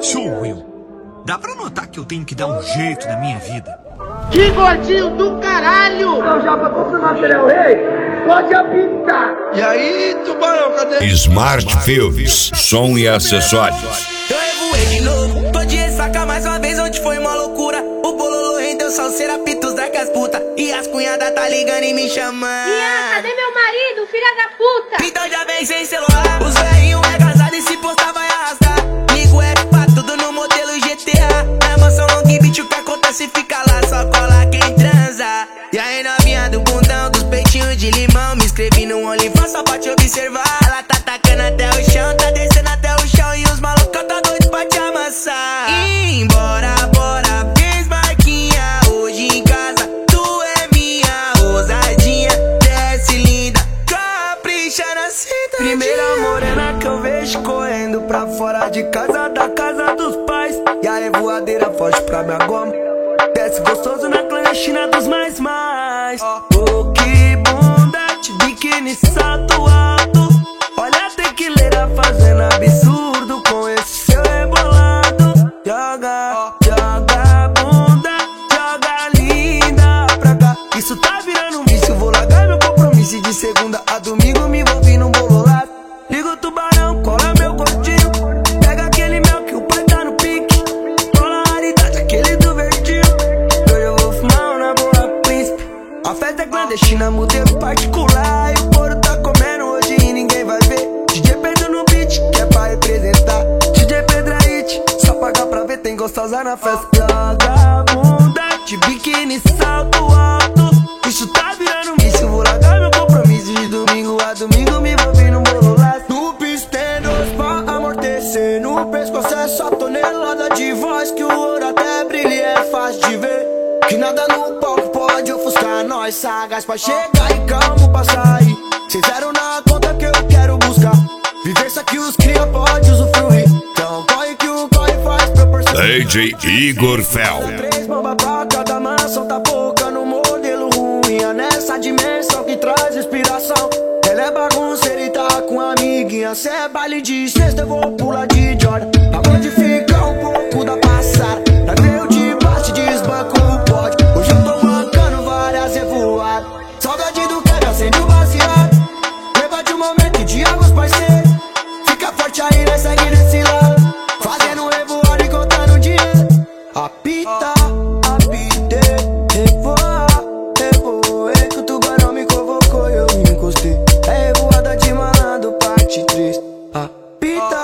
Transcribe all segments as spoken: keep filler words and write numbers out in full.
Sou eu. Dá pra notar que eu tenho que dar um jeito na minha vida. Que gordinho do caralho! Então já pra confirmar que ele é o rei, pode apitar. E aí, tubarão, cadê? Smart Filmes, som e acessórios. Eu revoei de novo, tô de ressaca mais uma vez, onde foi uma loucura. O bololô rendeu salseira, pitos da casputa. E as cunhadas tá ligando e me chamando. Ian, cadê meu marido, filha da puta? Então já vem sem celular. Os velhinhos é casado e se postar vai arrastar. Ligo é pra tudo no modelo G T A. Na mansão Long Beach o que acontece fica lá, só cola quem transa. E aí novinha do bundão, dos peitinhos de limão. Me inscrevi no OnlyFans só pra te observar. Ela tá tacando até o chão, tá descendo até o chão. E os malucos tá doido pra te amassar. E embora, bora, fez marquinha. Hoje em casa, tu é minha ousadinha. Desce linda, capricha na cinta. Primeira morena que eu vejo correndo pra fora de casa, da casa dos pais. E a revoadeira foge pra minha goma. Desce gostoso na clandestina dos mais mais. Oh, que bunda de biquíni, salto alto. Olha a tequileira fazendo absurdo com esse seu rebolado. Joga, joga bunda, joga linda pra cá. Isso tá virando um vício, vou largar meu compromisso. E de segunda a domingo me envolvi num bololado. Liga o tubarão, cola meu gordinho. Pega aquele mel que o pai tá no pique. Cola a raridade, aquele do verdinho. Hoje eu vou fumar na boa, príncipe. A festa é clandestina, modelo particular. E o couro tá comendo hoje e ninguém vai ver. D J Pedro no beat, que é pra representar. D J Pedro é hit, só pagar pra ver, tem gostosa na festa. Joga bunda de biquíni, salto alto. Isso tá virando um vício, vou largar meu compromisso. De domingo a domingo me envolvi num bololado. No pistenos pra amortecer, no pescoço é só tonelada de voz. Que o ouro até brilha e é fácil de ver. Que nada no palco pode ofuscar nós, sagaz pra chegar e calmo pra sair. Cês zero na conta que eu quero buscar. Viver isso aqui os cria pode usufruir. Então corre que o corre faz proporcionar. D J Igor Fel. Três bombas pra cada mansão, tá pouca no modelo ruim. É nessa dimensão que traz inspiração. Ela é bagunceira e tá com a amiguinha. Cê é baile de sexta, eu vou pular de Jordan. Pra modificar um pouco da passada. Pra ver o de baixo desbanco o pódio. Hoje eu tô bancando várias revoadas. Saudade do que acende o baseado. Leva de um momento de águas parceiro. Fica forte aí, nós segue desse lado. Fazendo revoada e contando dinheiro. Apita, apitei, revoa, revoei. Que o tubarão me convocou e eu me encostei. É revoada de malandro, parte três. Apita,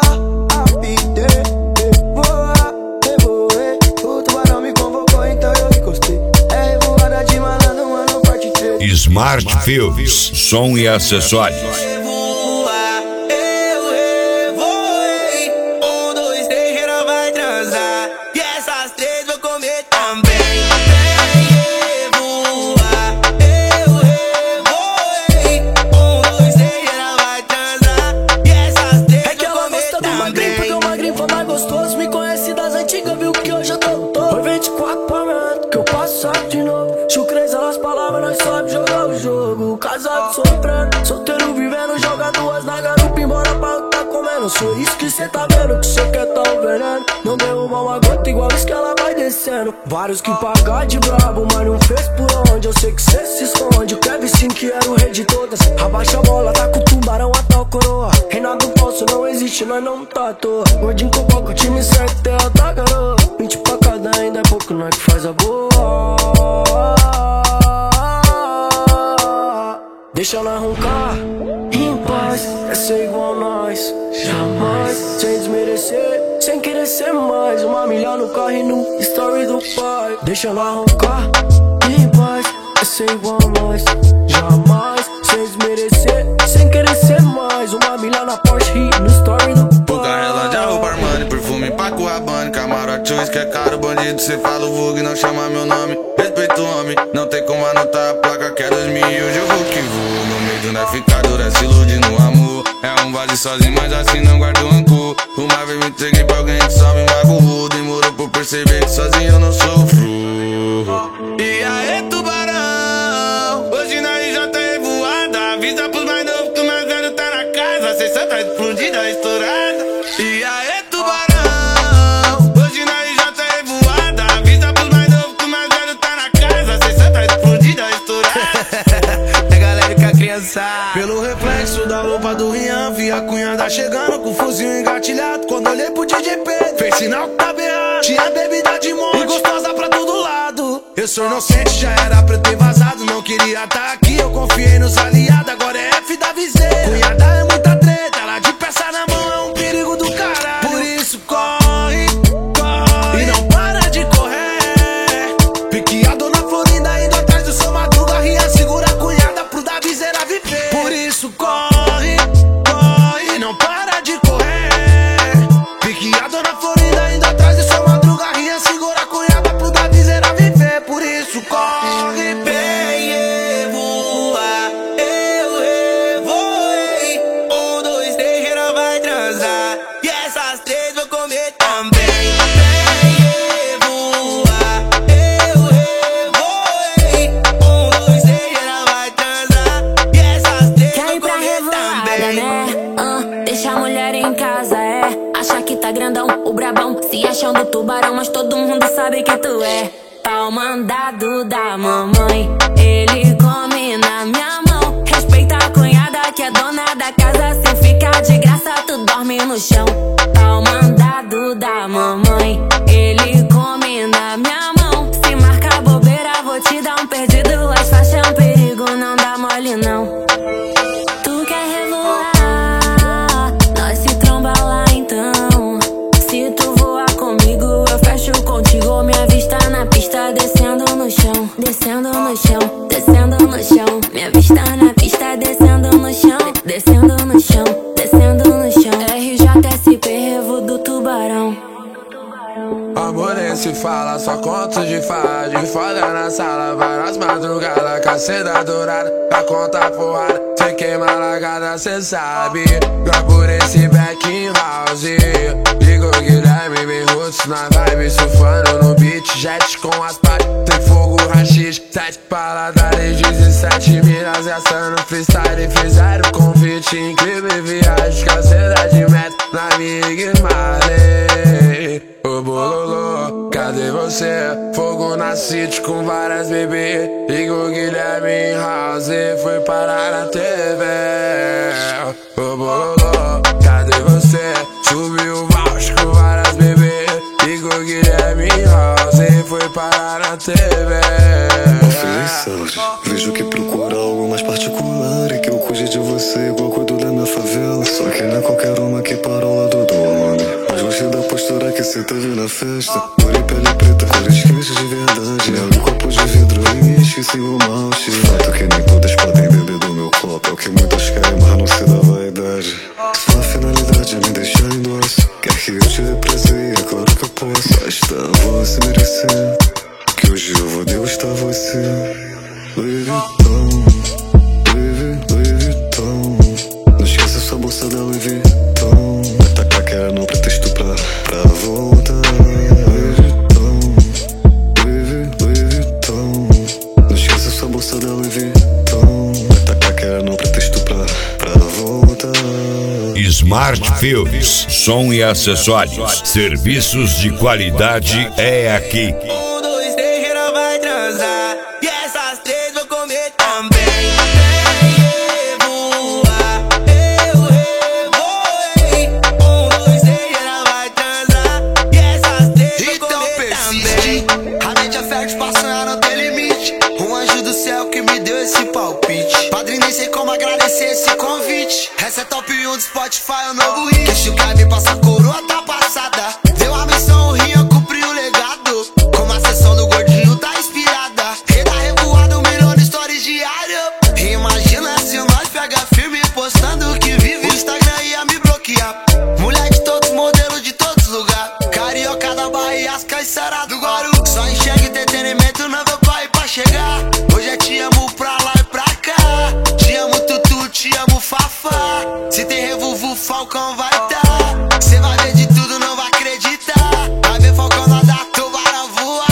apitei, revoa, revoei. O tubarão me convocou, então eu encostei. É revoada de malandro, mano, parte três. Smart Filmes, som e acessórios. Casado soprando, solteiro vivendo, joga duas na garupa, embora pra tá comendo. Sou isso que cê tá vendo, que cê quer tá o veneno. Não derruba uma gota igual isso que ela vai descendo. Vários que pagar de brabo, mas não fez por onde. Eu sei que cê se esconde, o Kevin sim que era o rei de todas. Abaixa a bola, tá com o tubarão a tal coroa. Reinado falso não existe, nós não tá à toa. Gordinho com pouco, o time certo, terra tá garoa. vinte pra cada, ainda é pouco, nós que faz a boa. Deixa ela roncar, em paz, é ser igual nós. Jamais, sem desmerecer, sem querer ser mais. Uma milha no carro e no story do pai. Deixa ela roncar, em paz, é ser igual nós. Jamais, sem desmerecer, sem querer ser mais. Uma milha na Porsche e no story do pai. Pouca relógio, roupa Armani, perfume Paco Rabanne. Camarote, que é caro, bandido, cê fala o vulgo e não chama meu nome. Respeito o homem, não tem como anotar a placa que é dois mil e hoje eu vou que vou. Meu medo não é ficar duro, é se iludir no amor. É um vale sozinho, mas assim não guardo rancor. Uma vez me entreguei pra alguém que só me magoou. Demorou pra perceber que sozinho eu não sofro. E aí, tubarão, hoje nós já tá revoada. Avisa pros mais novos que o mais velho tá na casa. Cê só tá explodida, estourada. E aí, tubarão, tá chegando com o fuzil engatilhado. Quando olhei pro D J Pedro, fez sinal que tava errado. Tinha bebida de monte e gostosa pra todo lado. Eu sou inocente, já era pra eu ter vazado. Não queria tá aqui, eu confiei nos aliados. Agora é F da viseira. Cunhada é muita treta, ela de peça na mão é um perigo do caralho. Por isso corre, corre e não para de correr. Pique a dona Florinda indo atrás do seu Madruga. Ria, segura a cunhada pro da viseira viver. Por isso corre, corre e não para de correr. Pique a dona Florinda indo atrás do seu Madruga. Ria, segura a cunhada pro da viseira viver. Por isso corre, bem, e voa. Eu revoei. Um, dois, três, geral vai transar. E essas três vou comer também. Bem, e voa. Eu revoei. Um, dois, três, geral vai transar. E essas três Quer ir vou pra comer revoada, também. né? Ah, deixa a mulher em casa, é. Acha que tá grandão, o brabão. Se achando tubarão, mas todo mundo sabe que tu é pau mandado da mamãe. Ele come na minha mão. Respeita a cunhada que é dona da casa. Se ficar de graça, tu dorme no chão. Pau mandado da mamãe. Ele come na minha mão. Se marcar bobeira, vou te dar um perdido. As faixas é um perigo, não dá mole não. Tu quer revoar, nós se tromba lá então. Se tu voar comigo, eu fecho contigo. Minha vista na pista, descendo no chão. Descendo no chão, descendo no chão. Minha vista na pista, descendo no chão. Descendo no chão, descendo no chão. R J S P, Revo do Tubarão. Amor nem se fala, só conto de fada. De foda na sala, várias madrugadas. Caceta dourada, pra contar porrada. Cê queima largada, cê sabe. Lá por esse back in house. Digo Guilherme, bem roots na vibe. Surfando no beat, jet com as partes. Tem fogo, rachis, sete paladares. Dezessete milhas gastando freestyle. Fizeram convite, incrível viagem. Caceta de meta na minha Marley. Ô bololô, cadê você? Fogo na city com várias bebês. Igor Guilherme em house foi parar na T V. Ô bololô, cadê você? Subiu o voucher com várias bebês. Igor Guilherme em house foi parar na T V. Feliz vejo que procura algo mais particular. E que eu cuide de você igual cuido da minha favela. Só que não é qualquer uma que para ao lado do homem. Mas gostei da postura que cê teve na festa. Cor e pele preta, cores quentes de verdade. Meu copo de vidro e esqueci o malte. Fato que nem todas podem beber do meu copo. É o que muitas querem, mas não se dá vaidade. Sua finalidade é me deixar em doce. Quer que eu te represente, é claro que eu posso. Mas tá, você merecer. Que hoje eu vou degustar você. Louis Vuitton, Louis, Louis Vuitton. Não esqueça sua bolsa da Louis Vuitton. Vai tacar que era no pretexto pra, pra voltar. Louis Vuitton, Louis, Louis Vuitton. Não esqueça sua bolsa da Louis Vuitton. Vai tacar que era no pretexto pra, pra voltar. Smart Filmes, som e acessórios. Serviços de qualidade é aqui. Um, dois, três, geral vai transar. E essas três vou comer também. Bem, voa, eu revoei. Um, dois, três, geral vai transar. E essas três vou comer também. A mente é fértil, passando não tem limite. Um anjo do céu que me deu esse palpite. Padrinho, nem sei como agradecer esse convite. Essa é top um do Spotify, o novo hit. Deixa o cara me passar coroa, tá passada. Deu a missão, o Rinha cumpriu o legado. Como a sessão do gordinho tá inspirada. Reda revoado, um milhão de stories diário. Imagina se nós pega firme postando o que vive. O Instagram ia me bloquear. Mulher de todos, modelo de todos lugares. Carioca da Bahia, as caiçara do Guaru. Só enxerga entretenimento, não vou pra ir pra chegar. Hoje é te amo pra lá e pra cá. Te amo Tutu, te amo Fafá. Se tem revuvu, Falcão vai dar. Cê vai ver de tudo, não vai acreditar. Vai ver Falcão nadar, tubarão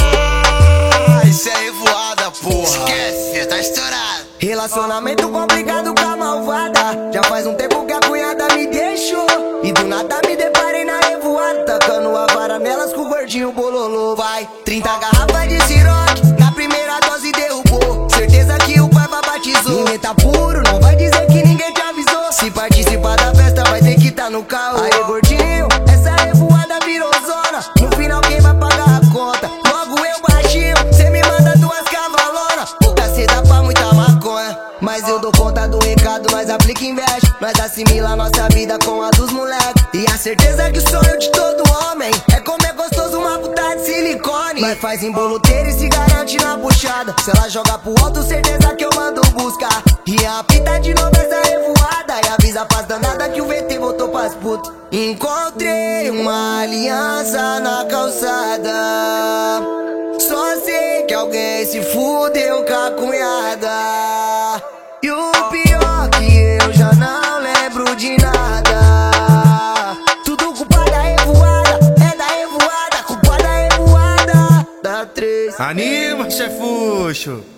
voar. Isso é revoada, porra. Esquece, tá estourado. Relacionamento complicado com a malvada. Já faz um tempo que a cunhada me deixou. E do nada me deparei na revoada. Tacando a vara nelas com o gordinho bololô. Vai, trinta garrafas de Ciroc. Na primeira dose derrubou. Certeza que o pai batizou. Ninguém tá puro, não vai dizer que ninguém te avisou. Se participar da festa vai ter que tá no caô. Aí gordinho, essa revoada virou zona. No final quem vai pagar a conta? Logo eu baixinho, cê me manda duas cavalonas. Pouca ceda pra muita maconha, mas eu dou conta do recado, nós aplica e investe. Nós assimila nossa vida com a dos moleques. E a certeza que o sonho de todo homem é comer gostoso uma puta de silicone. Nós faz emboloteiro e se garante na puxada. Se ela joga pro alto, certeza que eu mando buscar. E a pita de novo essa revoada. E avisa pras danada que o V T voltou pras putas. Encontrei uma aliança na calçada. Só sei que alguém se fudeu com a cunhada. E o pior que eu já não lembro de nada. Tudo culpa da revoada, é da revoada, culpa da revoada. Da três. Anima, chefuxo.